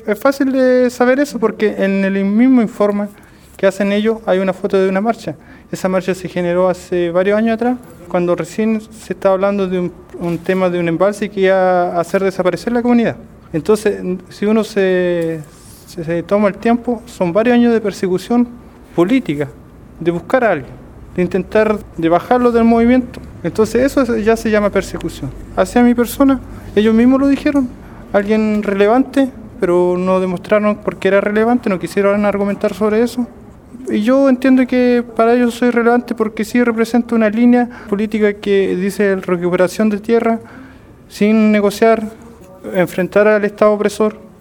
es fácil de saber eso porque en el mismo informe que hacen ellos hay una foto de una marcha. Esa marcha se generó hace varios años atrás, cuando recién se estaba hablando de un tema de un embalse que iba a hacer desaparecer la comunidad. Entonces, si uno se toma el tiempo, son varios años de persecución política, de buscar a alguien, de intentar de bajarlo del movimiento. Entonces eso ya se llama persecución. Hacia mi persona, ellos mismos lo dijeron, alguien relevante, pero no demostraron por qué era relevante, no quisieron argumentar sobre eso. Y yo entiendo que para ellos soy relevante porque sí represento una línea política que dice recuperación de tierra sin negociar, enfrentar al Estado opresor.